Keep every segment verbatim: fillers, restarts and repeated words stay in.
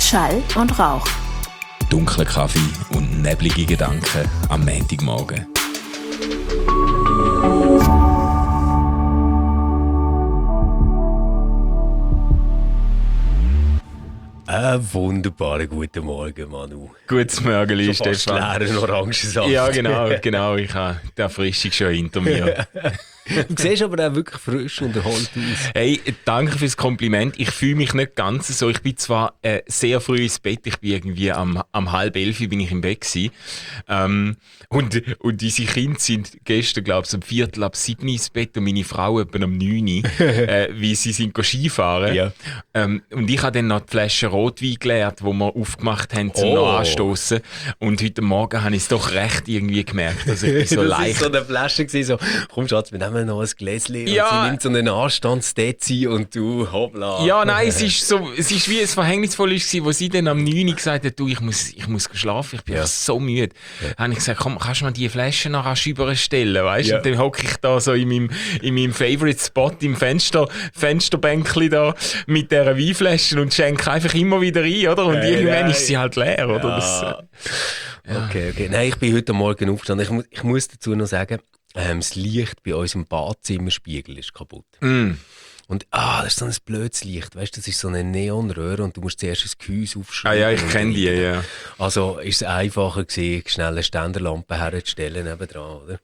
Schall und Rauch. Dunkler Kaffee und neblige Gedanken am Montagmorgen. Einen wunderbaren guten Morgen, Manu. Gutes Morgen, Stefan. Leeren Orangensaft. Ja, genau, genau. Ich habe die Erfrischung schon hinter mir. Du siehst aber auch wirklich frisch und erholt aus. Hey, danke fürs Kompliment. Ich fühle mich nicht ganz so. Ich bin zwar äh, sehr früh ins Bett. Ich bin irgendwie am, am halb elf bin ich im Bett gewesen. Ähm, und, und unsere Kinder sind gestern, glaube ich, um Viertel ab sieben ins Bett und meine Frau etwa um neun, äh, wie sie sind Skifahren. Ja. Ähm, und ich habe dann noch die Flasche Rotwein geleert, die wir aufgemacht haben zum Oh. Anstoßen. Und heute Morgen habe ich es doch recht irgendwie gemerkt. Also ich bin so das leicht. war so eine Flasche, gewesen, so, komm Schatz, wir nehmen noch ein Gläschen. Ja. Und sie nimmt so einen Anstandsdezi und du, hoppla. Ja, nein, es ist so, es ist wie ein verhängnisvolles gewesen, wo sie dann am neun gesagt hat, du, ich muss, ich muss schlafen, ich bin Ja. einfach so müde. Ja. Habe ich gesagt, komm, kannst du mir die Flasche nachher überstellen, weißt? Ja. Und dann hocke ich da so in meinem, in meinem Favorite Spot im Fenster, Fensterbänkli da mit dieser Weinflasche und schenke einfach immer wieder ein, oder? Und Hey, irgendwann nein. ist sie halt leer, oder? Ja. Das, äh, ja. Okay, okay. Nein, ich bin heute Morgen aufgestanden. Ich, mu- ich muss dazu noch sagen, ähm, das Licht bei unserem Badzimmerspiegel ist kaputt. Mm. Und ah, das ist so ein blödes Licht, weißt du, das ist so eine Neonröhre und du musst zuerst ein Gehäuse Ah aufschrauben. ja, ich und kenne die, dann- ja. Also ist es einfacher gewesen, schnell eine Ständerlampe herzustellen nebendran, oder?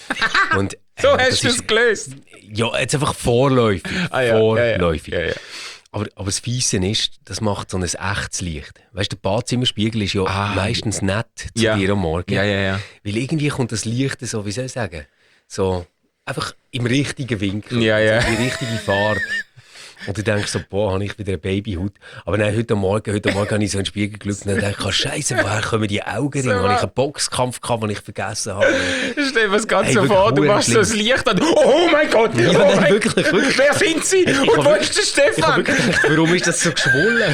Und, So äh, hast das du es ist- gelöst. Ja, jetzt einfach vorläufig. Ah ja, vorläufig. Ja, ja. Ja, ja. Aber, aber das Fiese ist, das macht so ein echtes Licht. Weißt du, der Badzimmerspiegel ist ja Ah, meistens nett zu Ja. dir am Morgen. Ja, ja, ja. Weil irgendwie kommt das Licht so, wie soll ich sagen, so einfach im richtigen Winkel, Ja, ja. die richtige Farbe. Und du denkst so, boah, habe ich wieder eine Babyhaut. Aber nein, heute Morgen, heute Morgen habe ich so in den Spiegel geschaut und dann dachte ich, Scheiße, woher kommen die Augenringe? So, Habe ich einen Boxkampf gehabt, den ich vergessen habe? Stell dir das ganz Hey, so wirklich vor, du verdammt machst so das schlimm. Licht an. Oh mein Gott! Ja, oh nein, mein wirklich, wirklich. Wer sind Sie? Und hab wo wirklich- ist der Ich habe Stefan? wirklich gedacht, warum ist das so geschwollen?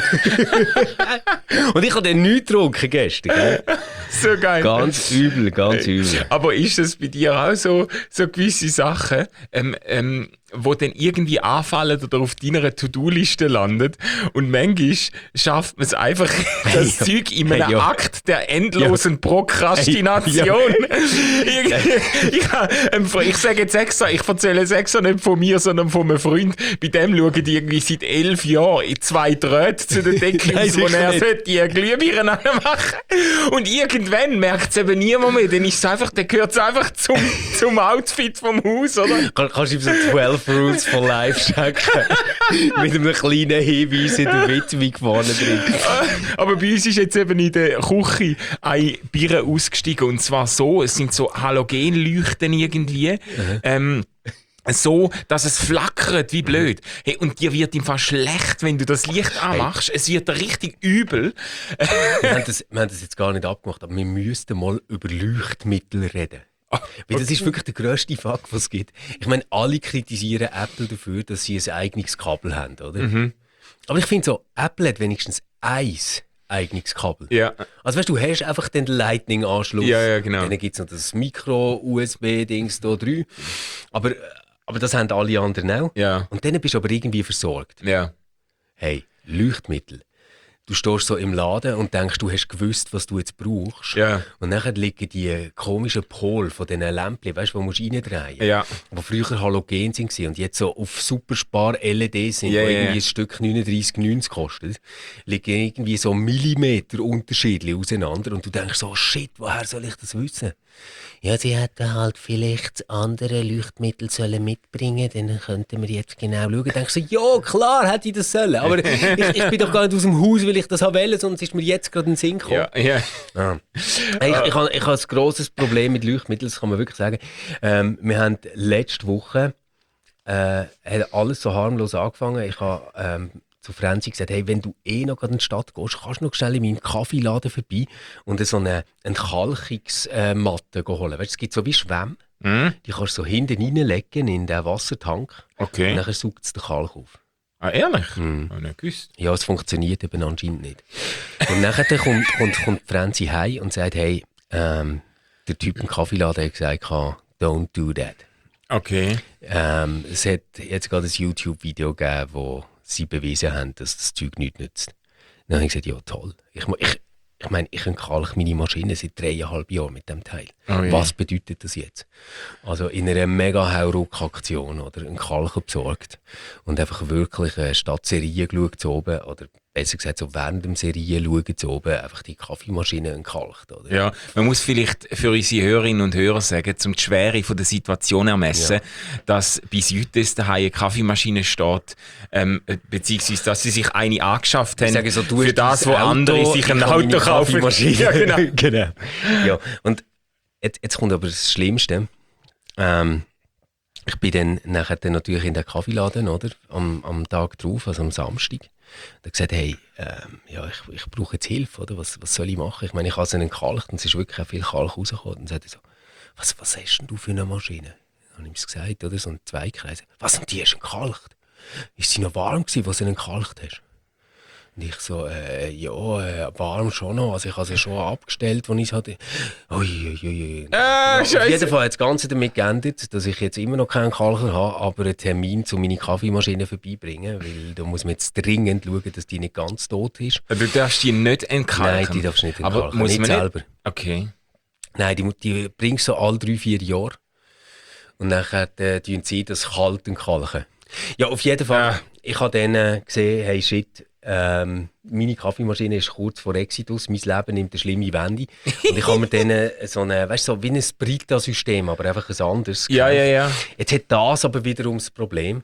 Und ich habe den nichts getrunken gestern, gell? So geil. Ganz übel, ganz übel. Aber ist es bei dir auch so, so gewisse Sachen, ähm, ähm, wo dann irgendwie anfallen oder auf deiner To-Do-Liste landet und manchmal schafft man es einfach, das ja. Zeug in einem Hey, ja. Akt der endlosen Prokrastination. ich, ich, ha- ähm, ich sage jetzt extra, ich erzähle es extra nicht von mir, sondern von einem Freund. Bei dem schauen die irgendwie seit elf Jahren in zwei Drähte zu der Decke Nein, aus, wo sicher er nicht. sollte die Glühbirnen machen. Und irgendwann merkt es eben niemand mehr. Dann ist es einfach, dann gehört es einfach zum, zum Outfit vom Haus, oder? Kann, kannst du ihm so zwölf Rules for Life checken? Mit einem kleinen Hinweis in der Widmung vorne drin. Aber bei uns ist jetzt eben in der Küche ein Bier ausgestiegen. Und zwar so, es sind so Halogenleuchten irgendwie. Ähm, so, dass es flackert, wie blöd. Hey, und dir wird im Fall schlecht, wenn du das Licht anmachst. Es wird dir richtig übel. Wir haben, das, wir haben das jetzt gar nicht abgemacht, aber wir müssten mal über Leuchtmittel reden. Weil das ist wirklich der grösste Fakt, was es gibt. Ich meine, alle kritisieren Apple dafür, dass sie ein eigenes Kabel haben, oder? Aber ich finde so, Apple hat wenigstens eins eigenes Kabel. Ja. Also weißt du, du hast einfach den Lightning-Anschluss. Ja, ja, genau. Dann gibt es noch das Micro-U S B-Dings da drüben. Aber, aber das haben alle anderen auch. Ja. Und dann bist du aber irgendwie versorgt. Ja. Hey, Leuchtmittel. Du stehst so im Laden und denkst, du hast gewusst, was du jetzt brauchst. Ja. Und dann liegen die komischen Pole von diesen Lämpchen, weißt du, die musst du reindrehen. Ja. Die früher Halogen waren und jetzt so auf Superspar-L E D sind, Ja, die ja, irgendwie ja. ein Stück neununddreissig neunzig kostet, liegen irgendwie so Millimeter Unterschiede auseinander und du denkst so, shit, woher soll ich das wissen? Ja, sie hätten halt vielleicht andere Leuchtmittel sollen mitbringen, dann könnten wir jetzt genau schauen. Dann denkst du so, ja, klar hätte ich das sollen, aber ich, ich bin doch gar nicht aus dem Haus, weil ich das wollte, sondern es ist mir jetzt gerade in den Sinn gekommen. Ja. Ja. Ah. Hey, ich, ich, habe, ich habe ein grosses Problem mit Leuchtmitteln, das kann man wirklich sagen. Ähm, wir haben letzte Woche äh, hat alles so harmlos angefangen. Ich habe ähm, zu Franzi gesagt, hey, wenn du eh noch in die Stadt gehst, kannst du noch schnell in meinem Kaffeeladen vorbei und so eine Entkalkungsmatte holen. Weißt du, es gibt so wie Schwämme, Hm? die kannst du so hinten reinlegen in den Wassertank Okay. und dann saugt es den Kalk auf. Ah, ehrlich? Hm. Hab ich nicht gewusst. Ja, es funktioniert eben anscheinend nicht. Und nachher kommt, kommt, kommt Franzi heim und sagt, hey, ähm, der Typ im Kaffeeladen hat gesagt, don't do that. Okay. Ähm, es hat jetzt gerade ein YouTube-Video gegeben, wo sie bewiesen haben, dass das Zeug nichts nützt. Dann habe ich gesagt, ja toll. Ich, ich, ich meine, ich entkalke meine Maschine seit dreieinhalb Jahren mit dem Teil. Oh, yeah. Was bedeutet das jetzt? Also in einer mega Hauruck-Aktion oder einen Kalker besorgt und einfach wirklich äh, statt Serien geschaut zu oben, oder besser gesagt so während dem Serien schauen zu oben, einfach die Kaffeemaschine entkalkt. Oder? Ja, man muss vielleicht für unsere Hörerinnen und Hörer sagen, um die Schwere von der Situation ermessen, ja. dass bis heute daheim eine Kaffeemaschine steht, ähm, beziehungsweise dass sie sich eine angeschafft haben, so, für das, wo Auto, andere sich ein Auto kaufen. Ja, genau. genau. Ja, und jetzt, jetzt kommt aber das Schlimmste. Ähm, ich bin dann nachher dann natürlich in den Kaffeeladen, oder? Am, am Tag drauf, also am Samstag. Da gesagt, hey, ähm, ja, ich, ich brauche jetzt Hilfe, oder? Was, was soll ich machen? Ich meine, ich habe es entkalkt und es ist wirklich auch viel Kalk rausgekommen. Und dann sagte er so, was, was hast denn du für eine Maschine? Dann habe ich ihm gesagt, oder? So ein Zweikreis. Was, und die hast du entkalkt? Ist sie noch warm gewesen, als du entkalkt hast? Und ich so, äh, ja, äh, warm schon noch. Also ich habe sie schon abgestellt, als ich es hatte. Ui, ui, ui. Ah, ja, auf jeden Fall hat das Ganze damit geändert, dass ich jetzt immer noch keinen Kalker habe, aber einen Termin zu meiner Kaffeemaschine vorbeibringen, weil da muss man jetzt dringend schauen, dass die nicht ganz tot ist. Du darfst die nicht entkalken? Nein, die darfst du nicht entkalken. Aber muss nicht man selber. Nicht? Okay. Nein, die, die bringst du so alle drei, vier Jahre. Und dann äh, tun sie das kalt entkalken. Ja, auf jeden Fall. Ah. Ich habe dann äh, gesehen, hey shit, Ähm, meine Kaffeemaschine ist kurz vor Exitus, mein Leben nimmt eine schlimme Wende. Und ich habe mir dann äh, so, eine, weißt, so wie ein Brita-System, aber einfach ein anderes. Ja, ja, ja. Jetzt hat das aber wiederum das Problem,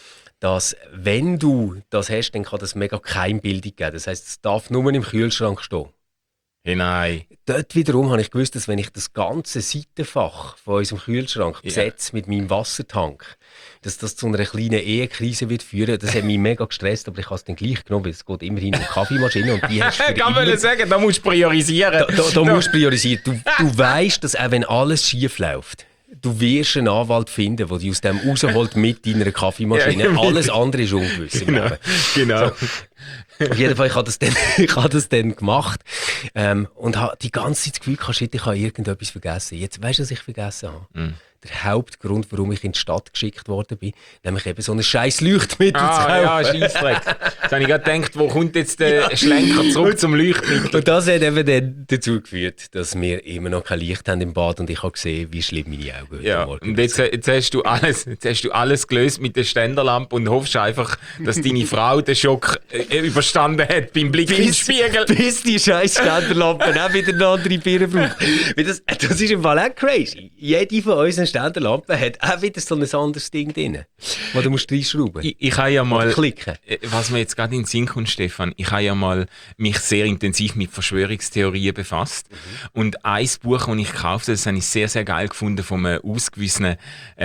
dass wenn du das hast, dann kann das mega Keimbildung geben. Das heisst, es darf nur im Kühlschrank stehen. Hey, nein. Dort wiederum habe ich gewusst, dass wenn ich das ganze Seitenfach von unserem Kühlschrank besetze yeah. mit meinem Wassertank, dass das zu einer kleinen Ehekrise wird führen. Das hat mich mega gestresst, aber ich habe es dann gleich genommen, weil es geht immerhin um die Kaffeemaschine und die hast du Kann man sagen, da musst du priorisieren. Da, da, da no. musst du priorisieren. Du, du weisst, dass auch wenn alles schief läuft, du wirst einen Anwalt finden, der dich aus dem rausholt mit deiner Kaffeemaschine. Ja, alles andere ist ungewiss. Genau. genau. So. Auf jeden Fall, ich habe das dann, ich habe das dann gemacht ähm, und habe die ganze Zeit das Gefühl gehabt, shit, ich habe irgendetwas vergessen. Jetzt weißt du, was ich vergessen habe? Mm. Der Hauptgrund, warum ich in die Stadt geschickt worden bin, nämlich eben so ein scheiß Leuchtmittel ah, zu kaufen. Ja, Scheissdreck. Jetzt habe ich gerade gedacht, wo kommt jetzt der ja. Schlenker zurück zum Leuchtmittel? Und das hat eben dann dazu geführt, dass wir immer noch kein Licht haben im Bad und ich habe gesehen, wie schlimm meine Augen ja. heute Morgen und jetzt, jetzt, hast du alles, jetzt hast du alles gelöst mit der Ständerlampe und hoffst einfach, dass deine Frau den Schock äh, überstanden hat beim Blick bis, in den Spiegel. Bis die scheiß Ständerlampe auch wieder eine andere Birne braucht. Das, das ist im Fall auch crazy. Jede von unseren Ständerlampen hat auch wieder so ein anderes Ding drin, wo du musst reinschrauben. Ich, ich habe ja mal, klicken. was mir jetzt gerade in den Sinn kommt, Stefan, ich habe ja mal mich sehr intensiv mit Verschwörungstheorien befasst. Mhm. Und ein Buch, das ich gekauft habe, das habe ich sehr, sehr geil gefunden von einem ausgewiesenen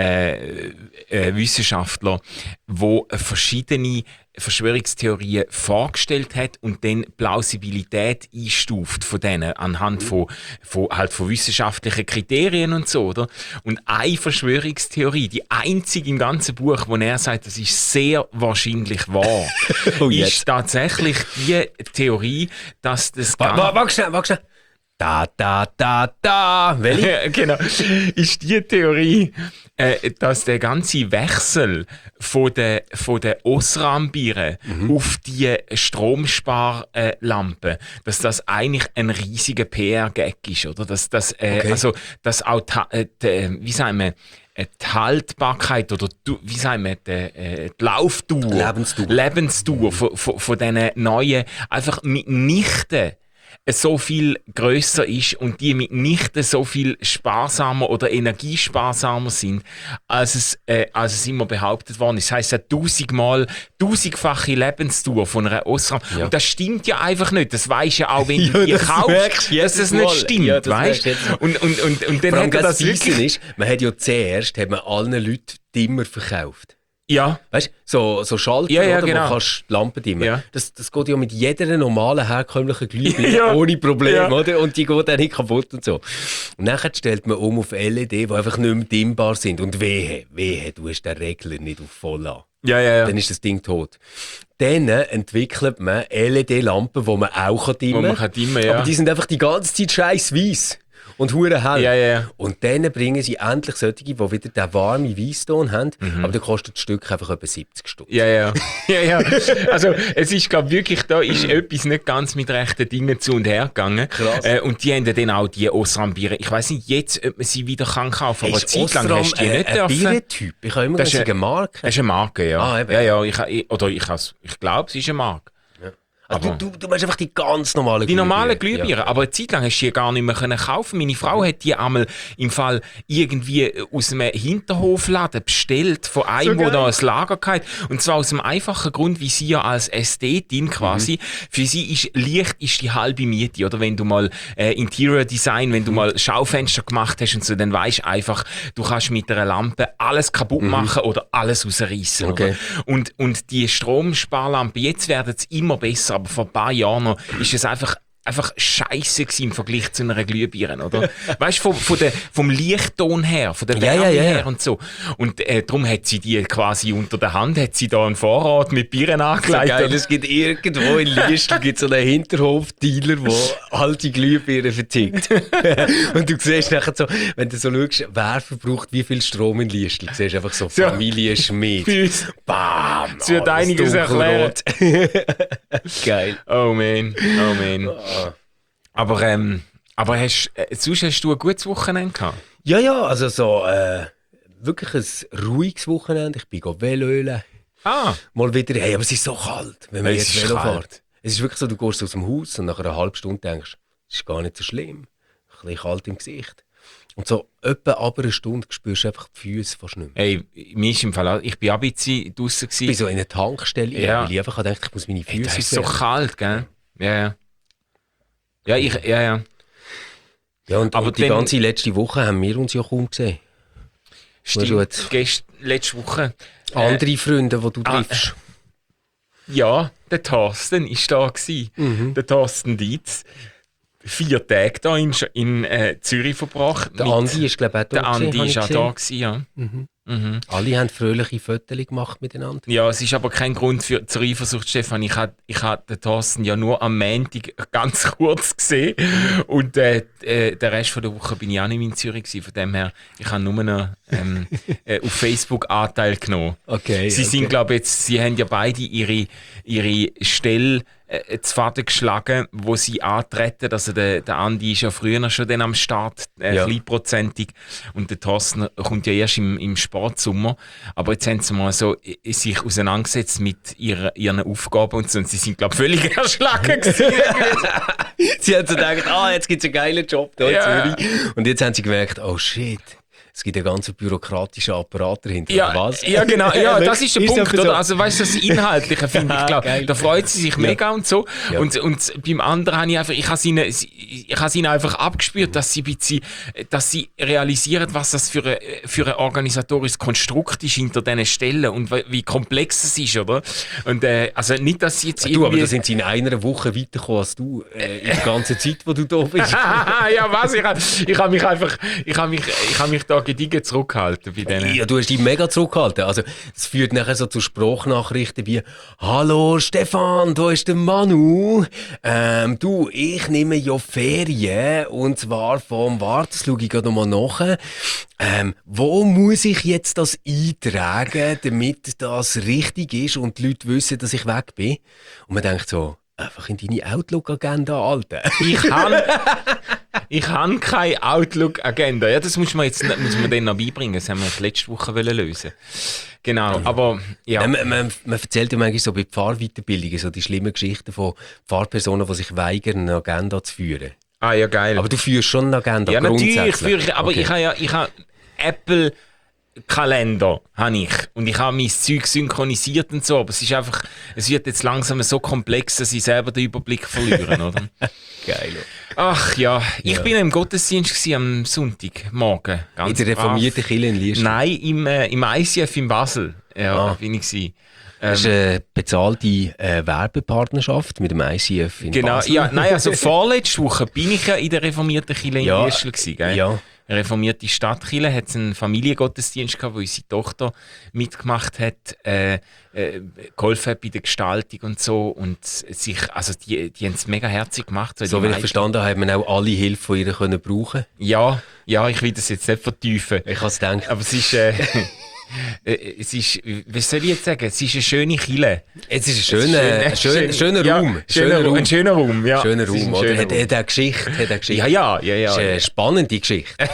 äh, äh, Wissenschaftler, der verschiedene Verschwörungstheorien vorgestellt hat und dann Plausibilität einstuft von denen anhand von, von, halt von wissenschaftlichen Kriterien und so, oder? Und eine Verschwörungstheorie, die einzige im ganzen Buch, wo er sagt, das ist sehr wahrscheinlich wahr, oh, ist tatsächlich die Theorie, dass das Warte, warte, warte schnell, warte schnell. Da, da, da, da. Welche? Genau. Ist die Theorie, äh, dass der ganze Wechsel von der, von der Osram-Biere mhm. auf die Stromsparlampe, äh, dass das eigentlich ein riesiger P R-Gag ist, oder? Dass, dass, äh, okay. also, dass auch, ta- äh, die, wie sagen wir, die Haltbarkeit oder wie sagen wir, die, äh, die Laufdauer, Lebensdauer, Lebensdauer mhm. von, von, von diesen neuen, einfach mitnichten so viel grösser ist und die mitnichten so viel sparsamer oder energiesparsamer sind, als es, äh, als es immer behauptet worden ist. Das heisst, eine tausendmal, tausendfache Lebensdauer von einer Osram. Ja. Und das stimmt ja einfach nicht. Das weisst ja auch, wenn du ja, die kaufst, dass es nicht stimmt. Ja, weißt? Und, und, und, und dann hat er das wirklich... Ist, man hat ja zuerst hat man allen Leuten Dimmer verkauft. Ja. Weißt du, so, so Schalter, ja, ja, oder, genau. wo kannst die Lampe dimmen. Ja. Das, das geht ja mit jeder normalen, herkömmlichen Glühbirne ja. ohne Probleme, ja. oder? Und die geht auch nicht kaputt und so. Und dann stellt man um auf L E D, die einfach nicht mehr dimmbar sind. Und wehe, wehe, du hast den Regler nicht auf voll an. Ja, ja, ja. Dann ist das Ding tot. Dann entwickelt man L E D-Lampen, die man auch dimmen kann. Wo man kann dimmen, ja. Aber die sind einfach die ganze Zeit scheiß weiss. und hure hell. Ja, ja. Und dann bringen sie endlich solche, die wieder den warmen Weisston haben, mhm. aber dann kostet das Stück einfach etwa siebzig Stutz. Ja, ja. ja, ja. Also es ist, glaube wirklich, da ist etwas nicht ganz mit rechten Dingen zu und her gegangen. Krass. Äh, und die haben dann auch die Osram-Biere. Ich weiss nicht jetzt, ob man sie wieder kann kaufen kann, aber zeitlang hast du die nicht ein dürfen. Bierentyp? Ich habe immer das gesagt, eine Marke. Das ist eine Marke, ja. Ah, eben. ja, ja ich, ich, oder ich, ich glaube, es ist eine Marke. Also du, du, du meinst einfach die ganz normalen Die Glühbirnen. normalen Glühbirnen, ja. Aber eine Zeit lang hast du die gar nicht mehr können kaufen. Meine Frau hat die einmal im Fall irgendwie aus einem Hinterhofladen bestellt, von einem, so der da ein Lager hatte. Und zwar aus dem einfachen Grund, wie sie ja als Ästhetin quasi, mhm. für sie ist Licht ist die halbe Miete. Oder wenn du mal äh, Interior Design, wenn du mhm. mal Schaufenster gemacht hast und so, dann weisst du einfach, du kannst mit einer Lampe alles kaputt machen mhm. oder alles rausreißen. Okay. Und, und die Stromsparlampe, jetzt werden es immer besser, aber vor ein paar Jahren noch ist es einfach, einfach scheisse gewesen im Vergleich zu einer Glühbirne, oder? Weißt du, von, von der, vom Lichtton her, von der Wärme ja, ja, ja. her und so. Und äh, darum hat sie die quasi unter der Hand, hat sie da einen Vorrat mit Bieren angelegt. So geil, es gibt irgendwo in Liestl gibt's so einen Hinterhof-Dealer, der alte Glühbirnen vertickt. Und du siehst nachher so, wenn du so schaust, wer verbraucht wie viel Strom in Liestl, du siehst einfach so Familie Schmidt. Bam! Das wird einiges erklären. Geil. Oh man, oh man. Aber, ähm, aber hast, äh, sonst hast du ein gutes Wochenende gehabt? Ja, ja, also so äh, wirklich ein ruhiges Wochenende. Ich bin Veloölen. Ah. Mal wieder, hey, aber es ist so kalt, wenn man es jetzt Velo fährt. Es ist wirklich so, du gehst aus dem Haus und nach einer halben Stunde denkst, es ist gar nicht so schlimm. Ein bisschen kalt im Gesicht. Und so etwa aber eine Stunde spürst du einfach die Füße fast nicht mehr. Hey, mir ist im Fall auch, ich bin auch ein bisschen draussen gewesen. Ich bin so in einer Tankstelle, ja. weil ich einfach gedacht, ich muss meine Füße hey, das ist so kalt, gell? Ja, ja. Ja, ich, ja, ja. Ja, und, aber und die dann, ganze letzte Woche haben wir uns ja kaum gesehen. Stimmt, gest, letzte Woche. Andere äh, Freunde, die du triffst. Äh, ja, der Thorsten war da gewesen. Mhm. Der Thorsten Dietz. Vier Tage da in, in äh, Zürich verbracht. Der Andi ist, glaube ich, auch da. Der Andi war auch da gewesen, ja. Mhm. Mhm. Alle haben fröhliche Fotos gemacht miteinander. Ja, es ist aber kein Grund für, zur Eifersucht, Stefan. Ich habe ich hab den Thorsten ja nur am Montag ganz kurz gesehen. Und äh, äh, den Rest von der Woche bin ich auch nicht in Zürich gewesen. Von dem her, ich habe nur noch ähm, äh, auf Facebook Anteil genommen. Okay, sie okay. sind, glaube jetzt, sie haben ja beide ihre, ihre Stelle äh, zu Faden geschlagen, wo sie antreten. Also der, der Andi ist ja früher schon dann am Start, äh, ja. kleinprozentig. Und der Thorsten kommt ja erst im, im Sportsommer. Aber jetzt haben sie mal so äh, sich auseinandergesetzt mit ihrer, ihren Aufgaben und so. Und sie sind, glaube ich, völlig erschlagen gewesen. Sie haben so gedacht, ah, jetzt gibt es einen geilen Job da in ja. Zürich. Und jetzt haben sie gemerkt, oh shit. Es gibt einen ganzen bürokratischen Apparat dahinter. Ja, was? ja, genau. Ja, das ist der ist Punkt. So. Oder? Also, weißt du, das Inhaltliche finde ich klar. Da freut sie sich mega ja. und so. Ja. Und, und beim anderen habe ich einfach, ich habe es ihnen, ich habe ihnen einfach abgespürt, dass sie, ein bisschen, dass sie realisieren, was das für ein, für ein organisatorisches Konstrukt ist hinter diesen Stellen und wie komplex es ist, oder? Und, äh, also nicht, dass sie jetzt irgendwie... Du, aber da sind sie in einer Woche weitergekommen als du, äh, in der ganzen Zeit, wo du da bist. Ja, was? Ich habe ich hab mich einfach, ich habe mich, ich habe mich da gediegen zurückgehalten bei denen. Ja, du hast dich mega zurückgehalten. Also, es führt nachher so zu Sprachnachrichten wie «Hallo Stefan, da ist der Manu. Ähm, du, ich nehme ja Ferien und zwar vom Wart, das schaue ich gerade nochmal nach. Ähm, wo muss ich jetzt das eintragen, damit das richtig ist und die Leute wissen, dass ich weg bin?» Und man denkt so, einfach in deine Outlook-Agenda, Alter. Ich habe ich han keine Outlook-Agenda. Ja, das muss man jetzt muss man denen noch beibringen. Das haben wir letzte Woche lösen. Genau, aber ja. ja man, man, man erzählt ja manchmal so bei Pfarrweiterbildungen so die schlimmen Geschichten von Pfarrpersonen, die sich weigern, eine Agenda zu führen. Ah ja, geil. Aber du führst schon eine Agenda, ja, grundsätzlich. Ja, natürlich führe ich, aber okay. ich habe ja ich habe Apple... Kalender habe ich. Und ich habe mein Zeug synchronisiert und so, aber es ist einfach, es wird jetzt langsam so komplex, dass ich selber den Überblick verliere, oder? Geil. Ach ja, ich ja. bin im Gottesdienst gewesen, am Sonntagmorgen. Ganz in der reformierten Kirche in Liestl? Nein, im, äh, im I C F in Basel. Ja, ah. bin ich gewesen. Das ist eine bezahlte äh, Werbepartnerschaft mit dem I C F in genau, Basel. Ja, nein, also vorletzte Woche bin ich ja in der reformierten Kirche in ja, Liestl gewesen, gell? Ja. reformierte Stadtkirche hat es einen Familiengottesdienst gehabt, wo unsere Tochter mitgemacht hat, äh, äh, geholfen hat bei der Gestaltung und so. Und sich, also die, die haben es mega herzig gemacht. So, so wie ich verstanden habe, haben wir auch alle Hilfe von ihr können brauchen. Ja, ja, ich will das jetzt nicht vertiefen. Ich kann es denken. Aber es ist... Äh, es ist, was soll ich jetzt sagen? Es ist eine schöne Kirche. Es ist ein schöner, ein schön, schön, schöner ja, Raum. Schöner, schöner Raum. Ein schöner Raum, ja. Schöner Raum, ein oder? Schöner Hat, hat eine Geschichte, hat eine Geschichte. Ja, ja, ja, ja. Das ist eine ja. spannende Geschichte.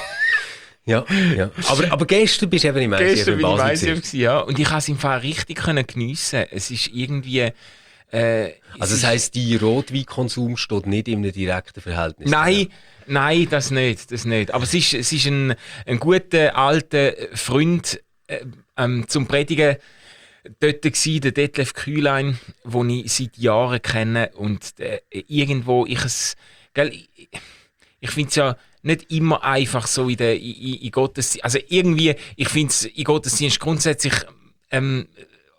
ja, ja. Aber, aber gestern bist du eben im I C F Gestern in bin ich im Basel. I C F, ja. Und ich konnte es im Fall richtig geniessen. Es ist irgendwie... Äh, also das heisst, dein Rotweinkonsum steht nicht in einem direkten Verhältnis? Nein, nein, das nicht, das nicht. Aber es ist, es ist ein, ein guter, alter Freund äh, ähm, zum Predigen dort gsi, der Detlef Kühlein, den ich seit Jahren kenne. Und äh, irgendwo, ich es, gell, ich, ich finde es ja nicht immer einfach so in der in, in Gottesdienst. Also irgendwie, ich finde es in Gottesdienst grundsätzlich ähm,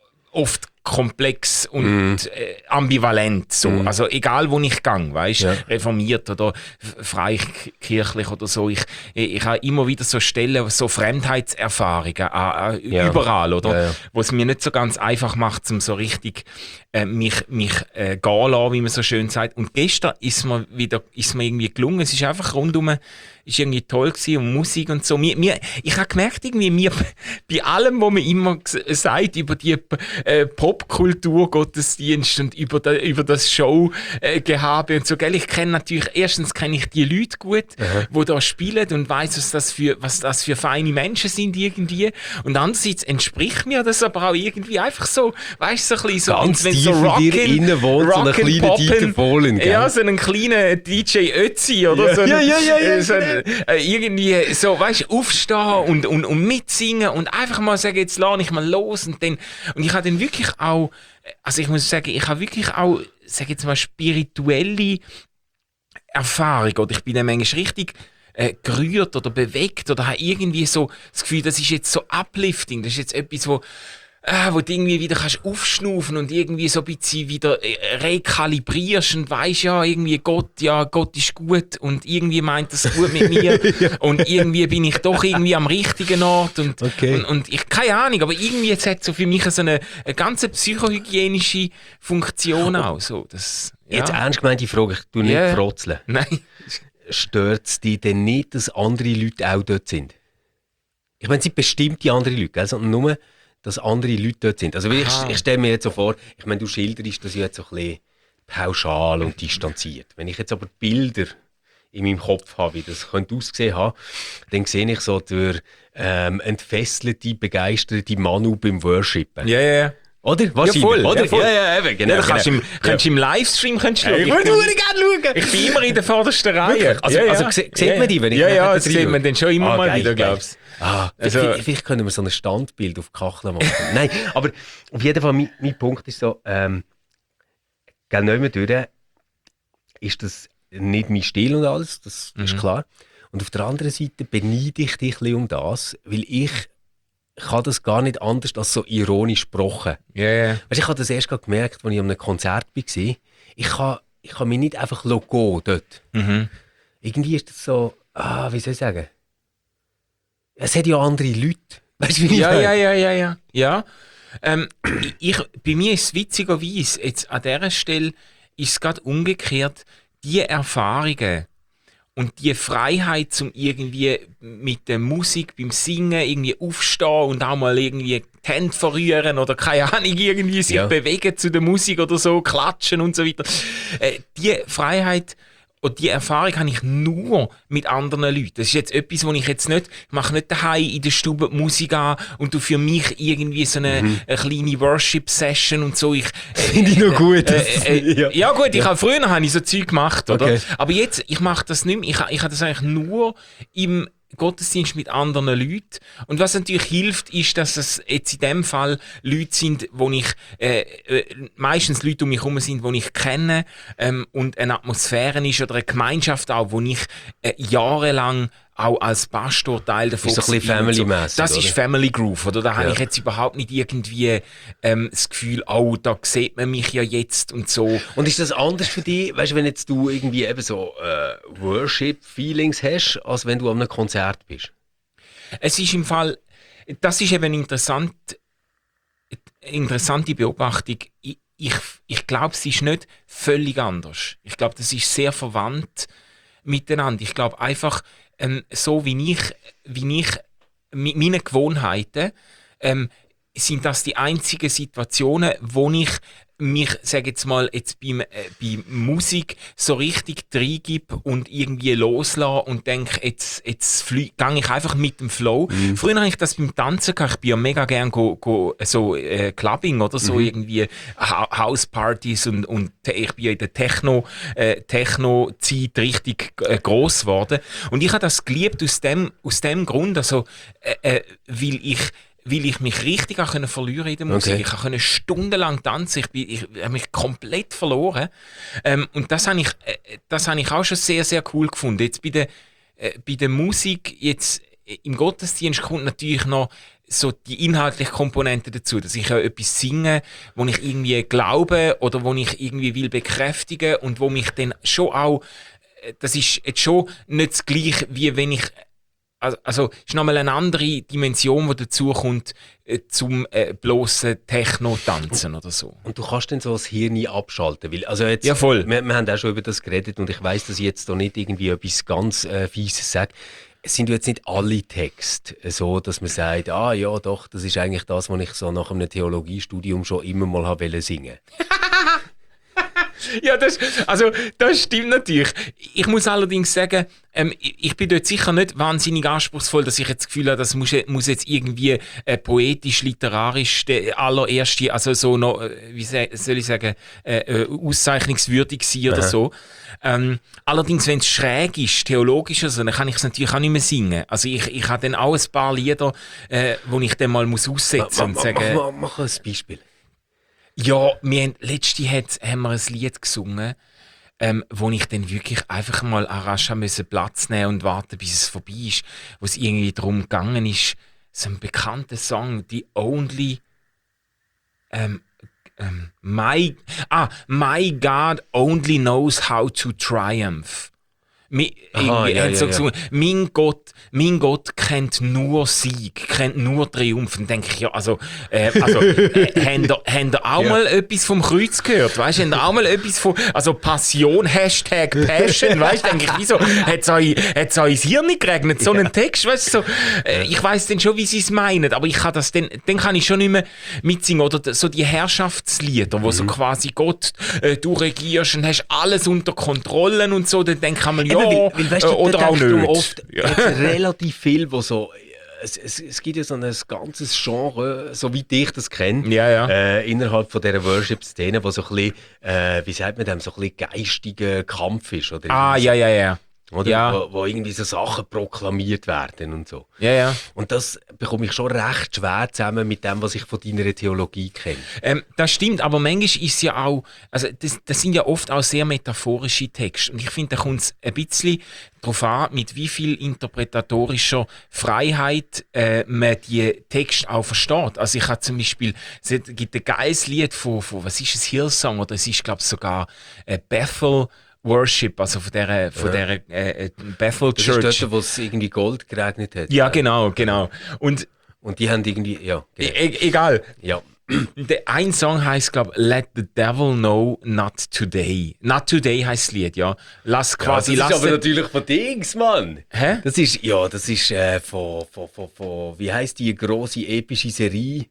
oft komplex und mm. äh, ambivalent. So. Mm. Also egal, wo ich gehe, weißt, ja. reformiert oder freikirchlich oder so. Ich, ich, ich habe immer wieder so Stellen, so Fremdheitserfahrungen äh, äh, ja. überall, oder? Ja, ja. Wo es mir nicht so ganz einfach macht, um so richtig äh, mich, mich äh, gehen lassen, wie man so schön sagt. Und gestern ist mir wieder, ist mir irgendwie gelungen. Es ist einfach rundum, ist irgendwie toll gewesen und Musik und so. Mir, mir, ich habe gemerkt, irgendwie, mir, bei allem, was man immer sagt über die äh, Popkultur, Gottesdienst und über, da, über das Showgehabe äh, und so, gell? Ich kenne natürlich, erstens kenne ich die Leute gut, die da spielen und weiss, was das für, was das für feine Menschen sind irgendwie. Und andererseits entspricht mir das aber auch irgendwie einfach so, weißt du, so ein bisschen so, ganz wenn tief so in dir innen wohnt, so einen kleinen Dieter Bohlen, gell? Ja, so einen kleinen D J Ötzi oder ja, so. Ja, ja, ja, ja. So ein, äh, irgendwie so, weißt du, aufstehen und, und, und mitsingen und einfach mal sagen, jetzt lade ich mal los und dann, und ich habe dann wirklich auch, also ich muss sagen, ich habe wirklich auch, sag jetzt mal, spirituelle Erfahrung, oder ich bin dann manchmal richtig äh, gerührt oder bewegt oder habe irgendwie so das Gefühl, das ist jetzt so uplifting, das ist jetzt etwas, wo Ah, wo du irgendwie wieder kannst aufschnaufen und irgendwie so ein bisschen wieder rekalibrierst und weisst, ja, irgendwie Gott, ja, Gott ist gut und irgendwie meint das gut mit mir ja. Und irgendwie bin ich doch irgendwie am richtigen Ort und, okay. und, und ich, keine Ahnung, aber irgendwie jetzt hat so für mich so eine, eine ganz psychohygienische Funktion oh. auch, so, das, ja. Jetzt ernst gemeinte Frage, ich tu nicht yeah. frotzeln. Nein. Stört es dich denn nicht, dass andere Leute auch dort sind? Ich meine, es sind bestimmte andere Leute, also nur dass andere Leute dort sind. Also ich, ich stelle mir jetzt so vor, ich meine, du schilderst das jetzt so ein bisschen pauschal und distanziert. Wenn ich jetzt aber Bilder in meinem Kopf habe, wie das könnte aussehen haben, dann sehe ich so durch ähm, entfesselte, begeisterte Manu beim Worshipen. Ja, ja, ja. Oder? Ja, voll. Oder? Ja, voll. Ja, ja, eben, genau. Ja, kannst genau. Im, kannst ja. im Livestream kannst du ja, schauen. Ich würde gerne schauen. Ich bin immer in der vordersten Reihe. Also, ja, ja. also sieht ja, man die, wenn ich Ja, ja, das sieht man dann schon immer ah, mal geil, wieder, glaubst du. Ah, also, vielleicht, vielleicht können wir so ein Standbild auf Kacheln machen. Nein, aber auf jeden Fall, mein, mein Punkt ist so, ähm, gell, nicht mehr durch, ist das nicht mein Stil und alles, das mhm. ist klar. Und auf der anderen Seite beneide ich dich ein bisschen um das, weil ich kann das gar nicht anders als so ironisch gesprochen. Yeah. Weißt, ich habe das erst gemerkt, als ich an einem Konzert war. Ich kann, ich kann mich nicht einfach gehen dort. Mhm. Irgendwie ist das so, ah, wie soll ich sagen? Es hat ja andere Leute. Weißt du, wie ich ja, meine? ja, ja, ja, ja, ja. Ähm, ich, bei mir ist es witzigerweise, jetzt an dieser Stelle ist es gerade umgekehrt, die Erfahrungen und die Freiheit, zum irgendwie mit der Musik beim Singen irgendwie aufstehen und auch mal irgendwie die Hände verrühren oder keine Ahnung, irgendwie sich ja. bewegen zu der Musik oder so, klatschen und so weiter. Äh, die Freiheit und die Erfahrung habe ich nur mit anderen Leuten. Das ist jetzt etwas, wo ich jetzt nicht, ich mache nicht daheim in der Stube die Musik an und du für mich irgendwie so eine, mhm. eine kleine Worship-Session und so. Ich äh, finde ich noch gut. Äh, äh, äh, ja. ja gut, ich ja. habe früher habe ich so Zeug gemacht, oder? Okay. Aber jetzt, ich mache das nicht mehr. Ich, ich habe das eigentlich nur im Gottesdienst mit anderen Leuten. Und was natürlich hilft, ist, dass es jetzt in dem Fall Leute sind, wo ich, äh, äh, meistens Leute um mich herum sind, die ich kenne, ähm, und eine Atmosphäre ist oder eine Gemeinschaft auch, wo ich äh, jahrelang auch als Pastor Teil davon. Ist so ein bisschen Family-mässig, Das oder? ist Family Groove, oder? Da Ja. habe ich jetzt überhaupt nicht irgendwie ähm, das Gefühl, oh, da sieht man mich ja jetzt und so. Und ist das anders für dich, weißt du, wenn jetzt du irgendwie eben so äh, Worship-Feelings hast, als wenn du an einem Konzert bist? Es ist im Fall, das ist eben interessant, interessante Beobachtung. Ich, ich, ich glaube, es ist nicht völlig anders. Ich glaube, das ist sehr verwandt miteinander. Ich glaube einfach, ähm, so wie ich, wie ich mit meinen Gewohnheiten, ähm, sind das die einzigen Situationen, wo ich mich, sage jetzt mal, jetzt beim, äh, bei Musik so richtig reingebe und irgendwie loslasse und denke, jetzt, jetzt gehe ich einfach mit dem Flow. Mhm. Früher habe ich das beim Tanzen gehabt. Ich bin ja mega gerne go, go, so äh, Clubbing oder so, mhm. irgendwie ha- Housepartys und, und ich bin ja in der Techno, äh, Techno-Zeit richtig äh, gross geworden. Und ich habe das geliebt aus dem, aus dem Grund, also, äh, äh, weil ich weil ich mich richtig auch verlieren in der Musik. Okay. Ich konnte stundenlang tanzen, ich, bin, ich habe mich komplett verloren. Ähm, und das habe ich, äh, das habe ich auch schon sehr, sehr cool gefunden. Jetzt bei der, äh, bei der Musik, jetzt äh, im Gottesdienst kommt natürlich noch so die inhaltliche Komponente dazu, dass ich ja etwas singe, wo ich irgendwie glaube oder wo ich irgendwie will bekräftigen und wo mich dann schon auch, äh, das ist jetzt schon nicht das Gleiche, wie wenn ich Also, also ist nochmal eine andere Dimension, die dazu kommt, äh, zum äh, bloßen Techno-Tanzen oder so. Und du kannst dann so das Hirn abschalten, weil, also jetzt, ja, voll. Wir, wir haben auch schon über das geredet und ich weiss, dass ich jetzt da nicht irgendwie etwas ganz äh, Fieses sage. Es sind jetzt nicht alle Texte so, dass man sagt, ah ja doch, das ist eigentlich das, was ich so nach einem Theologiestudium schon immer mal habe singen. Ja, das, also, das stimmt natürlich. Ich muss allerdings sagen, ähm, ich, ich bin dort sicher nicht wahnsinnig anspruchsvoll, dass ich jetzt das Gefühl habe, das muss, muss jetzt irgendwie äh, poetisch, literarisch der allererste, also so noch, wie soll ich sagen, äh, äh, auszeichnungswürdig sein oder Aha. so. Ähm, allerdings, wenn es schräg ist, theologisch oder so, dann kann ich es natürlich auch nicht mehr singen. Also ich, ich habe dann auch ein paar Lieder, äh, wo ich dann mal muss aussetzen muss. Ma, ma, mach, mach, mach ein Beispiel. Ja, wir haben, letzte hat, haben wir ein Lied gesungen, ähm, wo ich dann wirklich einfach mal rasch müssen Platz nehmen und warten, bis es vorbei ist, wo es irgendwie darum gegangen ist, so ein bekannter Song, The Only, ähm, ähm, my, ah, My God Only Knows How to Triumph. Mi, Aha, ja, hat so ja, gesungen, ja. mein Gott, mein Gott kennt nur Sieg, kennt nur Triumph. Und denke ich, ja, also, äh, also äh, habt ihr, habt ihr auch ja. mal etwas vom Kreuz gehört? Weißt du, habt ihr auch mal etwas von, also Passion, Hashtag Passion, weißt du, denke ich, wieso, hat es euch, hat's euch ins Hirn geregnet, so ja. einen Text, weißt du, so, äh, ich weiss dann schon, wie sie es meinen, aber ich kann das dann, dann kann ich schon nicht mehr mitsingen, oder so die Herrschaftslieder, wo mhm. so quasi Gott, äh, du regierst und hast alles unter Kontrolle und so, dann denke ich mal, ja, Weil, weil, weißt du, äh, oder auch nicht. Oft ja. relativ viel, wo so, es, es, es gibt ja so ein ganzes Genre, so wie ich das kenne, ja, ja. äh, innerhalb von dieser Worship-Szene, wo so ein bisschen, äh, wie sagt man dem, so ein bisschen geistiger Kampf ist. Oder ah, ja, ja, ja. Oder? Ja. Wo, wo irgendwie so Sachen proklamiert werden und so. Ja, ja. Und das bekomme ich schon recht schwer zusammen mit dem, was ich von deiner Theologie kenne. Ähm, das stimmt, aber manchmal ist es ja auch, also das, das sind ja oft auch sehr metaphorische Texte. Und ich finde, da kommt es ein bisschen darauf an, mit wie viel interpretatorischer Freiheit äh, man die Texte auch versteht. Also ich habe zum Beispiel, es gibt ein geiles Lied von, von was ist es, Hillsong, oder es ist, glaube ich, sogar äh, Bethel Worship, also von dieser, von ja. dieser äh, Bethel Church. Das ist dort, wo es irgendwie Gold geregnet hat. Ja, genau, genau. Und, und die haben irgendwie, ja. Genau. E- egal. Ja. Der ein Song heisst, glaube ich, Let the Devil Know Not Today. Not Today heisst das Lied, ja. Lass quasi, ja, das ist lass aber natürlich von Dings, Mann. Hä? Das ist, ja, das ist äh, von, von, von, von, wie heisst die grosse epische Serie?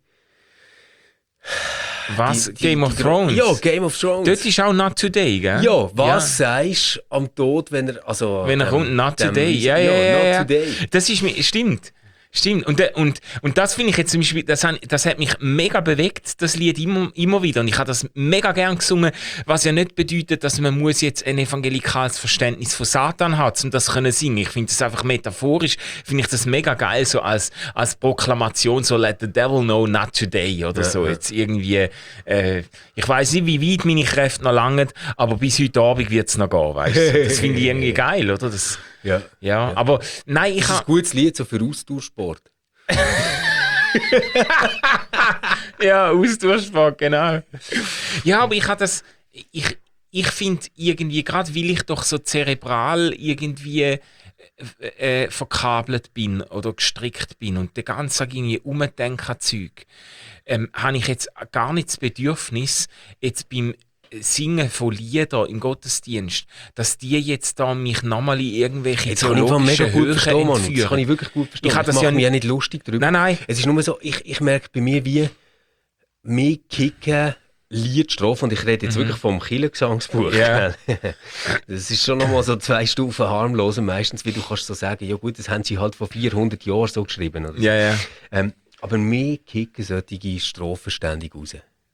Was? Die, die, Game of die, Thrones? Ja, Game of Thrones. Dort ist auch Not Today, gell? Ja, was ja. sagst du am Tod, wenn er, also... Wenn er dem, kommt, Not dem, Today. Ja, ja, ja, ja. Not ja. Today. Das ist mir, stimmt. Stimmt. Und, und, und das finde ich jetzt zum Beispiel, das, das hat mich mega bewegt, das Lied immer, immer wieder. Und ich habe das mega gern gesungen, was ja nicht bedeutet, dass man muss jetzt ein evangelikales Verständnis von Satan haben, um das zu können singen. Ich finde das einfach metaphorisch, finde ich das mega geil, so als, als Proklamation, so let the devil know not today oder ja, so. Ja. Jetzt irgendwie, äh, ich weiss nicht, wie weit meine Kräfte noch langen, aber bis heute Abend wird es noch gehen, weißt du. Das finde ich irgendwie geil, oder? Das, Ja. Ja, ja. Aber nein, ich habe... Das ist ein gutes Lied so für Austauschsport. Ja, Austauschsport, genau. Ja, aber ich habe das... Ich, ich finde irgendwie, gerade weil ich doch so zerebral irgendwie äh, verkabelt bin oder gestrickt bin und den ganzen Tag irgendwie umdenken an Zeug, ähm, habe ich jetzt gar nicht das Bedürfnis, jetzt beim Singen von Liedern im Gottesdienst, dass die jetzt da mich nochmal in irgendwelche jetzt theologischen Höhen entführen. Das kann ich wirklich gut verstehen. Ich, ich das mache ja mich ja nicht lustig drüber. Nein, nein. Es ist nur so, ich, ich merke bei mir wie mehr kicken Liedstrophe, und ich rede jetzt mhm. wirklich vom Kirchengesangsbuch. Yeah. Das ist schon nochmal so zwei Stufen harmloser meistens, wie du kannst so sagen, ja gut, das haben sie halt vor vierhundert Jahren so geschrieben. Oder so. Ja, ja. Ähm, aber mehr kicken solche Strophen ständig raus.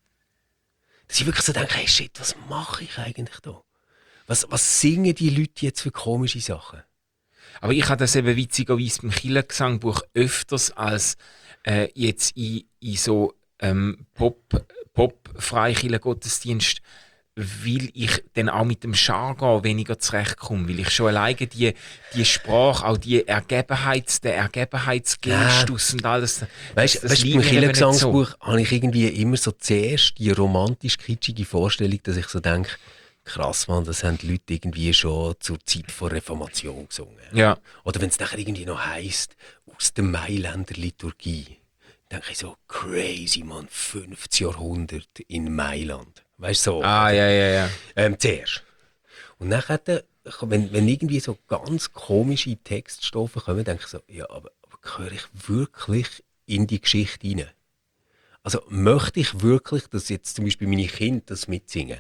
Dass ich wirklich so denke, hey shit, was mache ich eigentlich da? Was, was singen die Leute jetzt für komische Sachen? Aber ich habe das eben witzigerweise beim Kirchengesangbuch öfters als äh, jetzt in, in so ähm, Pop, Pop-Freikirchen-Gottesdienst, weil ich dann auch mit dem Jargon weniger zurechtkomme, weil ich schon alleine die, die Sprache, auch die Ergebenheits, der Ergebenheitsgestus ja. und alles. Weißt du, beim Kirchengesangsbuch so. Habe ich irgendwie immer so zuerst die romantisch-kitschige Vorstellung, dass ich so denke, krass, Mann, das haben die Leute irgendwie schon zur Zeit der Reformation gesungen. Ja. Oder wenn es nachher irgendwie noch heisst, aus der Mailänder Liturgie, dann denke ich so, crazy, Mann, fünftes Jahrhundert in Mailand. Weißt du, so. Ah, ja, ja, ja. Ähm, zuerst. Und nachher, wenn, wenn irgendwie so ganz komische Textstoffe kommen, denke ich so, ja, aber, aber gehöre ich wirklich in die Geschichte rein? Also, möchte ich wirklich, dass jetzt zum Beispiel meine Kinder das mitsingen?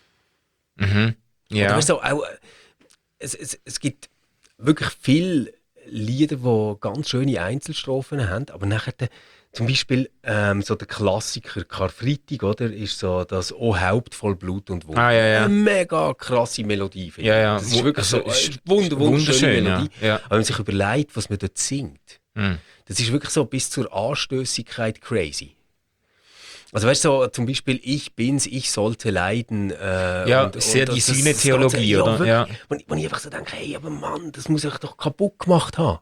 Mhm. Ja. Oder weißt du, auch, es, es, es gibt wirklich viele Lieder, die ganz schöne Einzelstrophen haben, aber nachher zum Beispiel ähm, so der Klassiker Karfreitag, oder, ist so das «O Haupt voll Blut und Wunder». Ah, ja, ja. Eine mega krasse Melodie, finde ja, ja. Das ist wirklich also, so eine wunder, wunderschöne Melodie. Ja. Ja. Aber wenn man sich überlegt, was man dort singt, mhm. das ist wirklich so bis zur Anstößigkeit crazy. Also weißt du, so, zum Beispiel «Ich bin's, ich sollte leiden». Äh, ja, und, sehr und die das, Sühne-Theologie, ja, oder? Wirklich, ja. wo, wo ich einfach so denke, hey, aber Mann, das muss ich doch kaputt gemacht haben.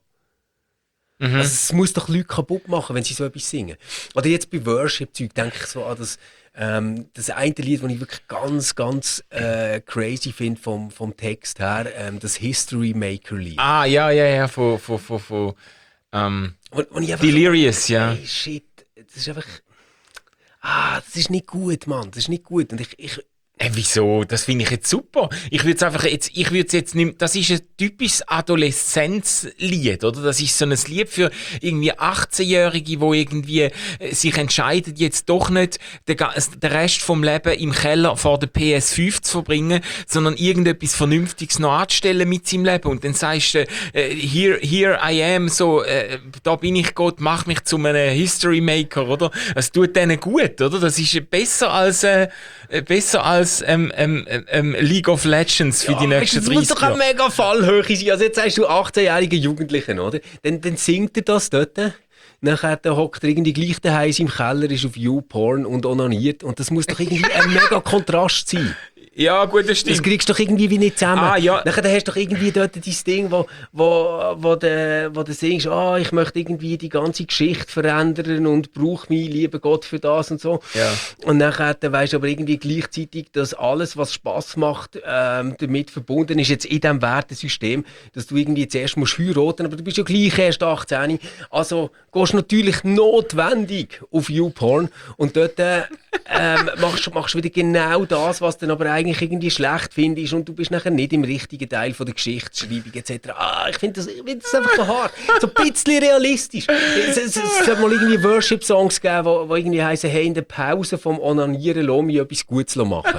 Mhm. Also, es muss doch Leute kaputt machen, wenn sie so etwas singen. Oder jetzt bei Worship-Zeug denke ich so an das, ähm, das eine Lied, das ich wirklich ganz, ganz äh, crazy finde vom, vom Text her, ähm, das History Maker-Lied. Ah, ja, ja, ja, von, von, von, von ähm, wo, wo ich Delirious, so, ja. Hey, shit, das ist einfach... Ah, das ist nicht gut, Mann, das ist nicht gut. Und ich... ich Äh, wieso? Das finde ich jetzt super. Ich würde es einfach jetzt, ich würde es jetzt nicht, das ist ein typisches Adoleszenzlied, oder? Das ist so ein Lied für irgendwie achtzehnjährige, wo irgendwie äh, sich entscheiden, jetzt doch nicht den, den Rest vom Leben im Keller vor der P S fünf zu verbringen, sondern irgendetwas Vernünftiges noch anzustellen mit seinem Leben. Und dann sagst du, äh, here, here I am, so, äh, da bin ich Gott, mach mich zu einem History Maker, oder? Es tut denen gut, oder? Das ist besser als, äh, besser als Ähm, ähm, ähm, League of Legends für ja, die nächsten dreißig Jahre. Das muss doch eine mega Fallhöhe sein. Also jetzt sagst du achtzehnjährige Jugendlichen, oder? Dann, dann singt er das dort. Nachher hockt er irgendwie gleich daheim im Keller, ist auf YouPorn und onaniert. Und das muss doch irgendwie ein mega Kontrast sein. Ja, gut, das stimmt. Das kriegst du doch irgendwie wie nicht zusammen. Ah, ja. Nachher hast du doch irgendwie dort dein Ding, wo, wo, wo, du, wo du singst, ah, ich möchte irgendwie die ganze Geschichte verändern und brauche mich, lieber Gott, für das und so. Ja. Und nachher weisst du aber irgendwie gleichzeitig, dass alles, was Spass macht, ähm, damit verbunden ist, jetzt in diesem Wertesystem, dass du irgendwie zuerst musst heiraten, aber du bist ja gleich erst achtzehn. Also gehst natürlich notwendig auf YouPorn und dort äh, ähm, machst, machst wieder genau das, was dann aber eigentlich irgendwie schlecht findest und du bist nachher nicht im richtigen Teil von der Geschichtsschreibung et cetera. Ah, ich finde das, find das einfach so hart. So ein bisschen realistisch. Es, es, es sollte mal irgendwie Worship-Songs geben, wo, wo irgendwie heissen, hey, in der Pause vom Onanieren lass mich etwas Gutes machen.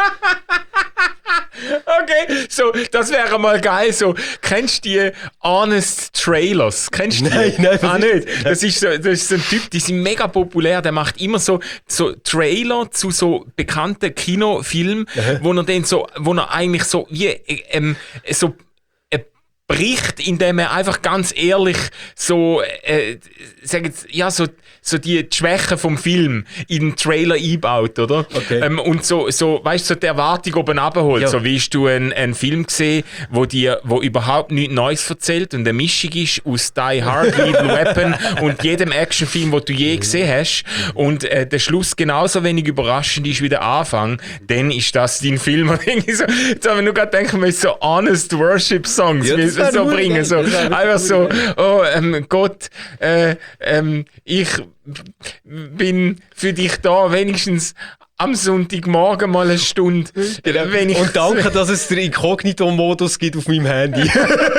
Okay, so, das wäre mal geil. So, kennst du die Honest Trailers? Kennst du die? Nein, nein, ah, nicht. Das ist, so, das ist so ein Typ, die sind mega populär. Der macht immer so, so Trailer zu so bekannten Kinofilmen, wo er dann so, wo er eigentlich so wie, ähm, so, bricht, indem er einfach ganz ehrlich so, äh, sag jetzt, ja, so, so die Schwächen vom Film in den Trailer einbaut, oder? Okay. Ähm, und so, so, weißt du, so die Erwartung oben runterholt. Ja. So wie hast du einen, einen Film gesehen, wo dir, wo überhaupt nichts Neues erzählt und eine Mischung ist aus Die Hard, Lethal Weapon und jedem Actionfilm, den du je gesehen hast. Und äh, der Schluss genauso wenig überraschend ist wie der Anfang. Dann ist das dein Film. Und irgendwie so, jetzt haben wir nur gerade gedacht, wir müssen so Honest Worship Songs Ja, das müssen so wäre bringen. geil. So, Das wäre einfach so, geil. oh ähm, Gott, äh, ähm, ich bin für dich da, wenigstens am Sonntagmorgen mal eine Stunde. Genau. Wenn ich Und danke, dass es den Inkognito-Modus gibt auf meinem Handy.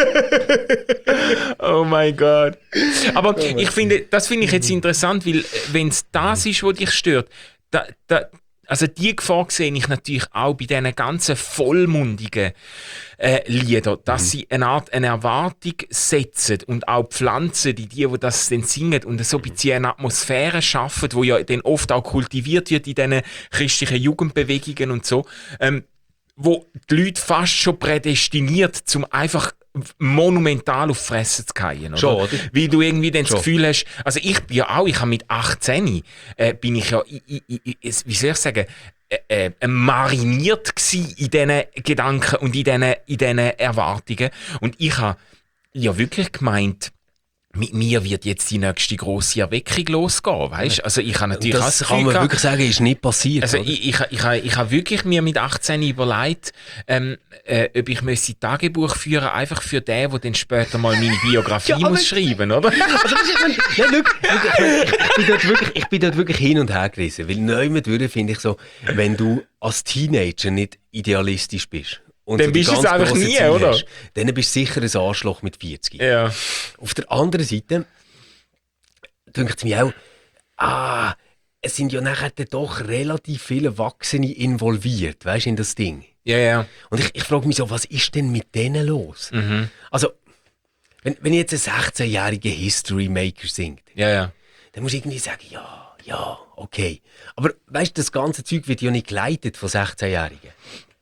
Oh mein Gott. Aber ich finde, das finde ich jetzt interessant, weil wenn es das ist, was dich stört, da, da, also die Gefahr sehe ich natürlich auch bei diesen ganzen vollmundigen äh, Liedern, dass Mhm. sie eine Art eine Erwartung setzen und auch pflanzen, die, die, die das dann singen und so ein bisschen eine Atmosphäre schaffen, die ja dann oft auch kultiviert wird in diesen christlichen Jugendbewegungen und so, ähm, wo die Leute fast schon prädestiniert, zum einfach monumental auf die Fresse zu fallen. Schon, oder? Weil du irgendwie dann das Schon. Gefühl hast, also ich bin ja auch, ich habe mit achtzehn, äh, bin ich ja, i, i, i, wie soll ich sagen, äh, äh, mariniert gsi in diesen Gedanken und in diesen, in diesen Erwartungen. Und ich habe ja wirklich gemeint, mit mir wird jetzt die nächste grosse Erweckung losgehen, weißt? Also ich habe natürlich auch Das das kann man Gefühl wirklich sagen, ist nicht passiert. also oder? ich, ich, ich, ich, ich habe wirklich mir mit achtzehn überlegt, ähm, äh, ob ich müsste Tagebuch führen, einfach für den, der dann später mal meine Biografie Ja, aber- muss schreiben, oder? Also, weißt du, ich, meine, ja, schau, ich, ich, bin dort wirklich, ich bin dort wirklich hin und her gerissen. Weil neu würde finde ich so, wenn du als Teenager nicht idealistisch bist. Und Dann so die bist du es ganz einfach grossen nie, Ziele oder? hast, dann bist du sicher ein Arschloch mit vierzig. Ja. Auf der anderen Seite denkt es mir auch, ah, es sind ja nachher dann doch relativ viele Erwachsene involviert, weißt du, in das Ding. Ja, ja. Und ich, ich frage mich so, was ist denn mit denen los? Mhm. Also, wenn, wenn jetzt ein sechzehnjähriger History Maker singt, Ja, ja. dann muss ich irgendwie sagen, ja, ja, okay. Aber weißt du, das ganze Zeug wird ja nicht geleitet von sechzehnjährigen.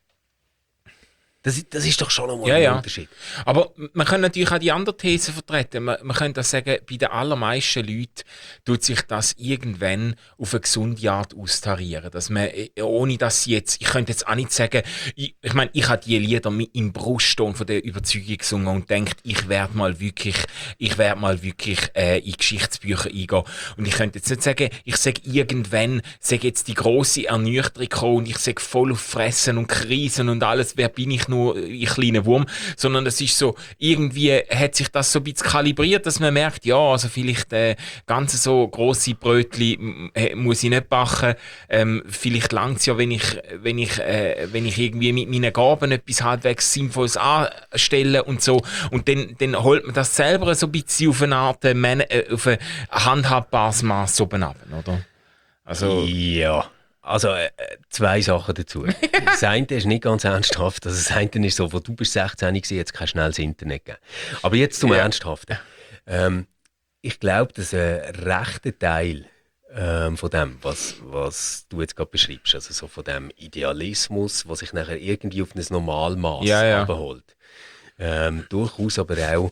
Das, ist- das ist doch schon einmal Ja, ein ja. Unterschied. Aber man kann natürlich auch die andere These vertreten. Man, man könnte auch sagen, bei den allermeisten Leuten tut sich das irgendwann auf eine gesunde Art austarieren. Dass man, äh, ohne dass sie jetzt, ich könnte jetzt auch nicht sagen, ich, ich meine, ich habe die Lieder mit im Brustton von der Überzeugung gesungen und denkt, ich werde mal wirklich, ich werde mal wirklich äh, in Geschichtsbücher eingehen. Und ich könnte jetzt nicht sagen, ich sage irgendwann, sage jetzt die grosse Ernüchterung gekommen und ich sage voll auf Fressen und Krisen und alles, wer bin ich nur, ein kleiner Wurm, sondern es ist so, irgendwie hat sich das so ein bisschen kalibriert, dass man merkt, ja, also vielleicht äh, ganz so grosse Brötchen äh, muss ich nicht backen, ähm, vielleicht langt es ja, wenn ich, wenn, ich, äh, wenn ich irgendwie mit meinen Gaben etwas halbwegs Sinnvolles anstelle und so, und dann, dann holt man das selber so ein bisschen auf eine Art, äh, man, äh, auf ein handhabbares Maß oben ab, oder? Also, Ja. Also, äh, zwei Sachen dazu. Das eine ist nicht ganz ernsthaft. Also das eine ist so, wo du bist sechzehn gewesen, jetzt kein schnelles Internet gegeben. Aber jetzt zum Ja. Ernsthaften. Ähm, ich glaube, dass ein rechter Teil ähm, von dem, was, was du jetzt gerade beschreibst, also so von dem Idealismus, was sich nachher irgendwie auf ein Normalmaß Ja, ja. abholt, ähm, durchaus aber auch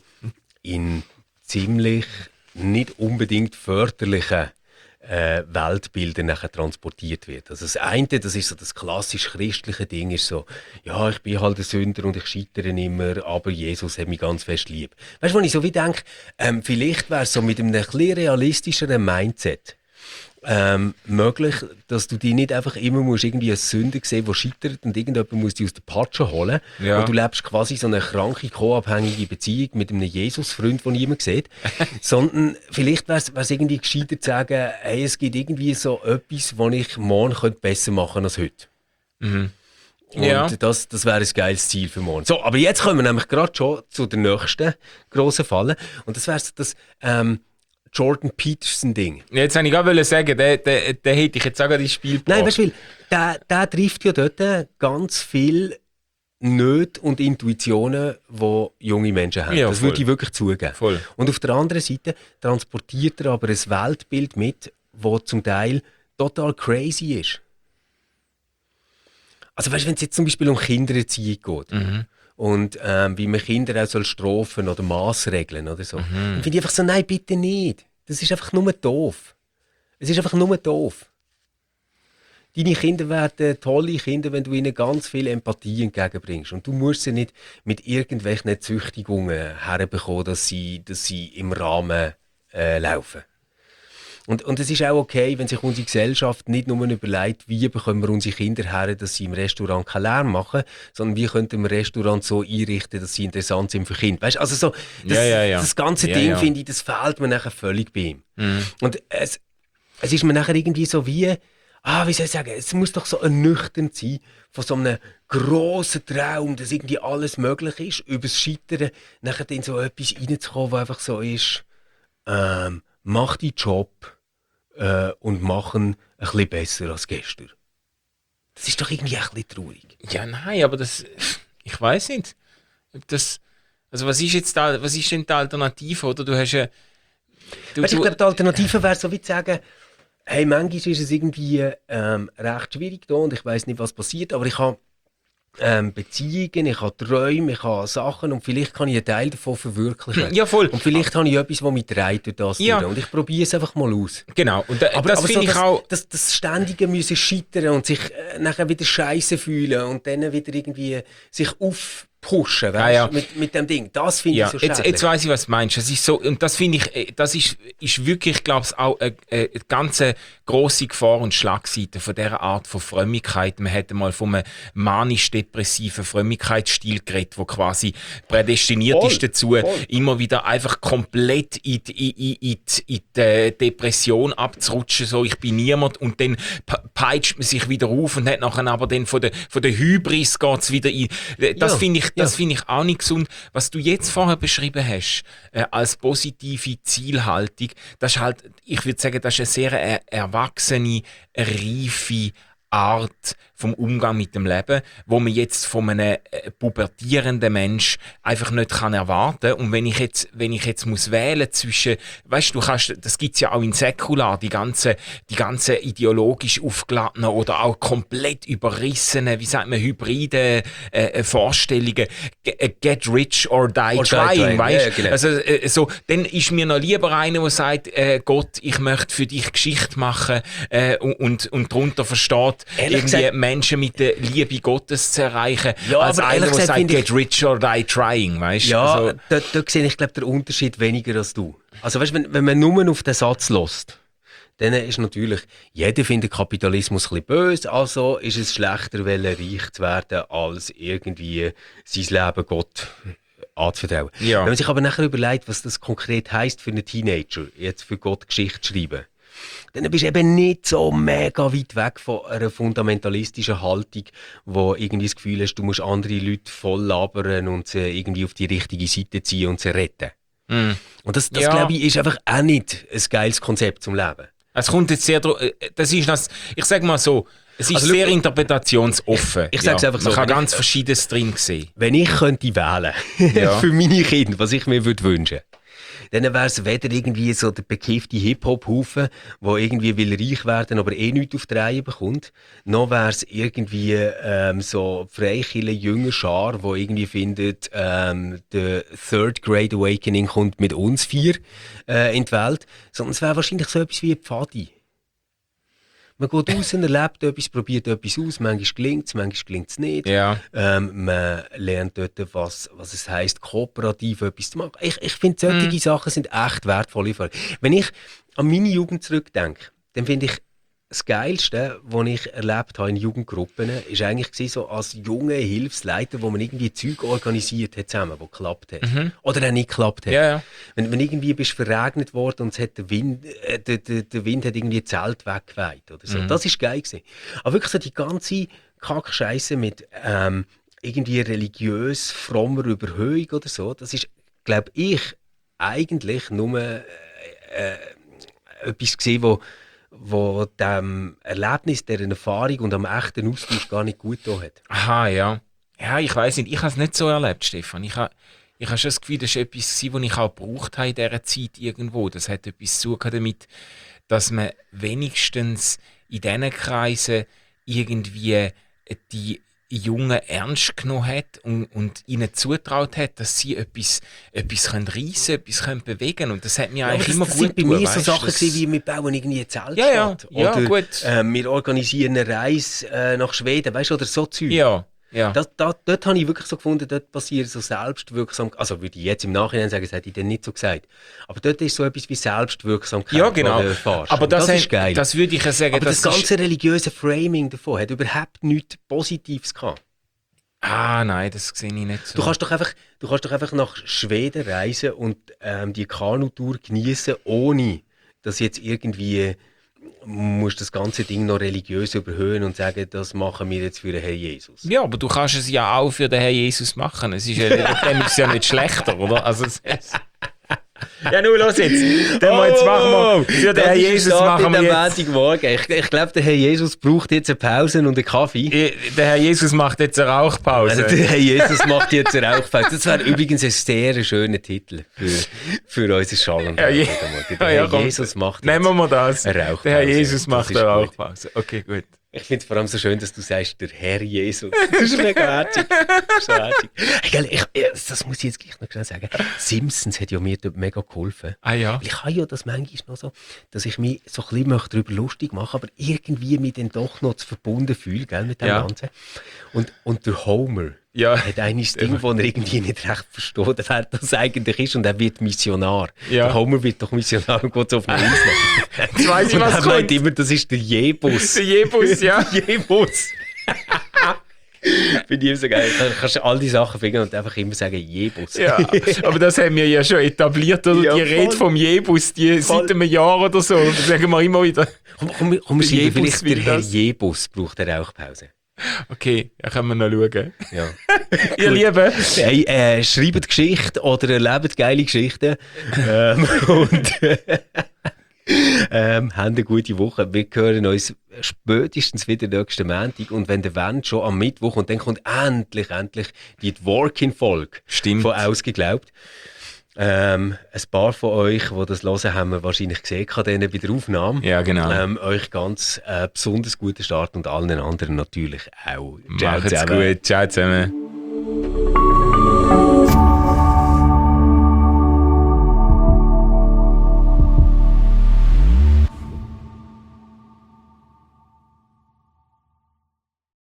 in ziemlich nicht unbedingt förderlichen äh, Weltbilder nachher transportiert wird. Also das eine, das ist so das klassisch christliche Ding, ist so, ja, ich bin halt ein Sünder und ich scheitere immer, aber Jesus hat mich ganz fest lieb. Weißt du, wo ich so wie denke, ähm, vielleicht wäre es so mit einem ein bisschen realistischeren Mindset ähm, möglich, dass du dich nicht einfach immer musst irgendwie als Sünder sehen, der scheitert und irgendjemand muss dich aus der Patsche holen. Ja. Und du lebst quasi so eine kranke, co-abhängige Beziehung mit einem Jesus-Freund, den niemand sieht. Sondern vielleicht wäre es irgendwie gescheiter zu sagen, hey, es gibt irgendwie so etwas, was ich morgen könnte besser machen als heute. mhm. Und Ja. das, das wäre ein geiles Ziel für morgen. So, aber jetzt kommen wir nämlich gerade schon zu der nächsten grossen Falle. Und das wäre so das ähm, Jordan Peterson-Ding. Jetzt wollte ich gerade sagen, den, den, den hätte ich jetzt auch gerade ins Spiel Nein, gebracht. weißt du, der, der trifft ja dort ganz viel Nöte und Intuitionen, die junge Menschen haben. Ja, das voll. würde ich wirklich zugeben. Voll. Und auf der anderen Seite transportiert er aber ein Weltbild mit, das zum Teil total crazy ist. Also weißt du, wenn es jetzt zum Beispiel um Kindererziehung geht, Mhm. und ähm, wie man Kinder auch soll strafen oder Massregeln oder so. Mhm. Dann finde ich einfach so, nein, bitte nicht. Das ist einfach nur doof. Es ist einfach nur doof. Deine Kinder werden tolle Kinder, wenn du ihnen ganz viel Empathie entgegenbringst. Und du musst sie nicht mit irgendwelchen Züchtigungen herbekommen, dass sie, dass sie im Rahmen äh, laufen. Und, und es ist auch okay, wenn sich unsere Gesellschaft nicht nur überlegt, wie bekommen wir unsere Kinder her, dass sie im Restaurant keinen Lärm machen, sondern wie könnten wir Restaurant so einrichten, dass sie interessant sind für Kinder. Weißt, also so, das, Ja, ja, ja. das ganze Ja, Ding, ja. finde ich, das fehlt mir nachher völlig bei ihm. Mhm. Und es, es ist mir nachher irgendwie so wie, ah, wie soll ich sagen, es muss doch so ernüchternd sein, von so einem grossen Traum, dass irgendwie alles möglich ist, übers Scheitern, nachher in so etwas reinzukommen, was einfach so ist, ähm, mach deinen Job äh, und mach ihn ein bisschen besser als gestern. Das ist doch irgendwie ein bisschen traurig. Ja, nein, aber das, ich weiß nicht. Ob Das, also was ist jetzt da, was ist denn die Alternative, oder? Du hast ja, du, Weißt, ich du, glaube, die Alternative wäre so wie zu sagen, hey, manchmal ist es irgendwie ähm, recht schwierig da und ich weiß nicht, was passiert, aber ich habe ähm, Beziehungen, ich habe Träume, ich habe Sachen und vielleicht kann ich einen Teil davon verwirklichen. ja voll. Und vielleicht habe ich etwas, das mich treibt durch das Ja. durch. Und ich probiere es einfach mal aus. Genau. Und da, Aber das aber finde so ich das, auch. Das, das ständige müssen scheitern und sich äh, nachher wieder scheiße fühlen und dann wieder irgendwie sich aufpushen, weißt, Ah, ja. mit, mit dem Ding. Das finde Ja, ich so jetzt, schädlich. jetzt weiss ich, was du meinst. Das ist so, und das finde ich, äh, das ist, ist wirklich, glaube ich, auch eine, eine ganz grosse Gefahr und Schlagseite von dieser Art von Frömmigkeit. Man hätte mal von einem manisch-depressiven Frömmigkeitsstil geredet, der quasi prädestiniert Voll, ist dazu, voll. immer wieder einfach komplett in die, in, in, in die, in die Depression abzurutschen. So, ich bin niemand. Und dann pe- peitscht man sich wieder auf und hat nachher aber dann von der, von der Hybris geht's wieder in. Das Ja, finde ich, das ja. finde ich auch nicht gesund. Was du jetzt vorher beschrieben hast, äh, als positive Zielhaltung, das ist halt, ich würde sagen, das ist eine sehr er erwachsene, reife Art vom Umgang mit dem Leben, wo man jetzt von einem äh, pubertierenden Mensch einfach nicht kann erwarten. Und wenn ich jetzt, wenn ich jetzt muss wählen zwischen, weißt du, kannst, das gibt's ja auch in Säkular, die ganzen, die ganzen ideologisch aufgeladenen oder auch komplett überrissenen, wie sagt man, hybride äh, Vorstellungen, Ge- äh, get rich or die Or die trying, trying, weißt? ja, genau. Also äh, so, dann ist mir noch lieber einer, der sagt, äh, Gott, ich möchte für dich Geschichte machen äh, und, und, und darunter versteht, Ehrlich irgendwie gesagt- Menschen mit der Liebe Gottes zu erreichen, Ja, als aber einer, ehrlich der gesagt sagt, finde ich- get rich or die trying, weißt? Ja, Also, da, da sehe ich glaube den Unterschied weniger als du. Also weißt, wenn, wenn man nur auf den Satz lässt, dann ist natürlich, jeder findet Kapitalismus ein bisschen böse, also ist es schlechter, weil reich zu werden, als irgendwie sein Leben Gott anzuvertrauen. Ja. Wenn man sich aber nachher überlegt, was das konkret heisst für einen Teenager, jetzt für Gott Geschichte schreiben, dann bist du eben nicht so mega weit weg von einer fundamentalistischen Haltung, wo irgendwie das Gefühl hast, du musst andere Leute voll labern und sie irgendwie auf die richtige Seite ziehen und sie retten. mm. Und das, das Ja. glaube ich, ist einfach auch nicht ein geiles Konzept zum Leben. Es kommt jetzt sehr dra- äh, das ist das, ich sag mal so, es ist Also, sehr schau- interpretationsoffen. Ich sag's einfach so, Man kann wenn ich- ganz Verschiedenes drin sehen. Wenn ich könnte wählen Ja. für meine Kinder, was ich mir würde wünschen, dann wäre es weder irgendwie so der bekiffte Hip-Hop-Haufen, der irgendwie will reich werden, aber eh nichts auf die Reihe bekommt, noch wäre es irgendwie ähm, so freikille junge Schar, wo irgendwie findet, ähm, der Third Great Awakening kommt mit uns vier äh, in die Welt, sondern es wäre wahrscheinlich so etwas wie ein Pfadi. Man geht raus, erlebt etwas, probiert etwas aus, manchmal gelingt es, manchmal gelingt es nicht. Ja. Ähm, man lernt dort, was, was es heisst, kooperativ etwas zu machen. Ich, ich finde, solche Mhm. Sachen sind echt wertvolle Fälle. Wenn ich an meine Jugend zurückdenke, dann finde ich, das Geilste, was ich erlebt habe in Jugendgruppen, ist eigentlich gewesen, so als junger Hilfsleiter, wo man irgendwie Zeug organisiert hat zusammen, wo geklappt hat. Oder auch nicht geklappt hat. Ja, ja. Wenn, wenn irgendwie bist verregnet worden und es hat der, Wind, äh, der, der, der Wind hat irgendwie Zelt weggeweht oder so. Das ist geil gewesen. Aber wirklich so die ganze Kackscheiße mit ähm, irgendwie religiös frommer Überhöhung oder so, das ist, glaube ich, eigentlich nur äh, äh, etwas gewesen, wo wo dem Erlebnis, dieser Erfahrung und am echten Austausch gar nicht gut getan hat. Aha, ja. Ja, ich weiß nicht, ich habe es nicht so erlebt, Stefan. Ich habe ich habe schon das Gefühl, das war etwas, was ich auch gebraucht habe in dieser Zeit irgendwo. Das hat etwas zu tun damit, dass man wenigstens in diesen Kreisen irgendwie die Jungen ernst genommen hat und, und ihnen zutraut hat, dass sie etwas, etwas können reissen, etwas können bewegen. Und das hat mir Ja, eigentlich das, immer das gut sind bei getan, mir so weißt, Sachen das- gewesen, wie wir bauen irgendwie eine Zeltstadt. Ja, ja, ja, oder gut. Äh, wir organisieren eine Reise äh, nach Schweden, weißt du, oder so Zeug. Ja, ja. Das, das, dort habe ich wirklich so gefunden, dort passiert so selbstwirksam. Also würde ich jetzt im Nachhinein sagen, das hätte ich dann nicht so gesagt. Aber dort ist so etwas wie Selbstwirksamkeit, Ja, genau. was du erfährst. Aber Und das, das hat- ist geil. das würde ich ja sagen, Aber das, das ist- ganze religiöse Framing davon hat überhaupt nichts Positives gehabt. Ah, nein, das sehe ich nicht so. Du kannst doch einfach, du kannst doch einfach nach Schweden reisen und ähm, die Kanutour genießen, ohne dass jetzt irgendwie musst das ganze Ding noch religiös überhöhen und sagen, das machen wir jetzt für den Herrn Jesus. Ja, aber du kannst es ja auch für den Herrn Jesus machen. Es ist ja, dann ist es ja nicht schlechter, oder? Also, es, es ja, nun, los jetzt. Dann mal, jetzt machen wir, für den Herrn Jesus machen wir jetzt... Montagmorgen. Ich, ich glaube, der Herr Jesus braucht jetzt eine Pause und einen Kaffee. Eh, Der Herr Jesus macht jetzt eine Rauchpause. Also der Herr Jesus macht jetzt eine Rauchpause. Das wäre übrigens ein sehr schöner Titel für, für unser Schall und Ja, je- Rauch. Der Ja, Herr ja, komm. Jesus macht jetzt Nehmen wir das. eine Rauchpause. Der Herr Jesus Das macht ist eine gut. Rauchpause. Okay, gut. Ich finde es vor allem so schön, dass du sagst, der Herr Jesus. Das ist mega herzig. Das ist so herzig. Hey, gell, ich, ich, das muss ich jetzt gleich noch schnell sagen. Simpsons hat ja mir dort mega geholfen. Ah ja. Ich habe ja das manchmal noch so, dass ich mich so ein bisschen möchte darüber lustig machen, aber irgendwie mich dann doch noch zu verbunden fühle, gell, mit dem Ja. Ganzen. Und, und der Homer Ja. hat eigentlich das Ding, das er irgendwie nicht recht versteht, wer das eigentlich ist, und er wird Missionar. Ja. Der Homer wird doch Missionar und geht so auf eine Insel. Jetzt weiss ich, Und was er meint kommt. immer, das ist der Jebus. Der Jebus, ja. Jebus. Finde ich immer so geil. Dann kannst du all die Sachen finden und einfach immer sagen Jebus. Ja, aber das haben wir ja schon etabliert, oder? Ja, die voll. Rede vom Jebus, die Voll. seit einem Jahr oder so, das sagen wir immer wieder. Komm, komm, komm, Der schreiben, Jebus vielleicht will der Herr das. Jebus braucht eine Rauchpause. Okay, ja, können wir noch schauen. Ja. Ihr Lieben, Hey, äh, schreibt Geschichten oder erlebt geile Geschichten. ähm, und ähm, habt eine gute Woche. Wir hören uns spätestens wieder nächsten Montag. Und wenn der Wendt schon am Mittwoch, und dann kommt endlich, endlich die Dworkin-Folge Stimmt. von Ausgeglaubt. Ähm, ein paar von euch, die das hören, haben wir wahrscheinlich gesehen bei der Aufnahme. Ja, genau. Ähm, euch ganz äh, besonders guten Start und allen anderen natürlich auch. Ciao macht's zusammen. gut. Ciao zusammen.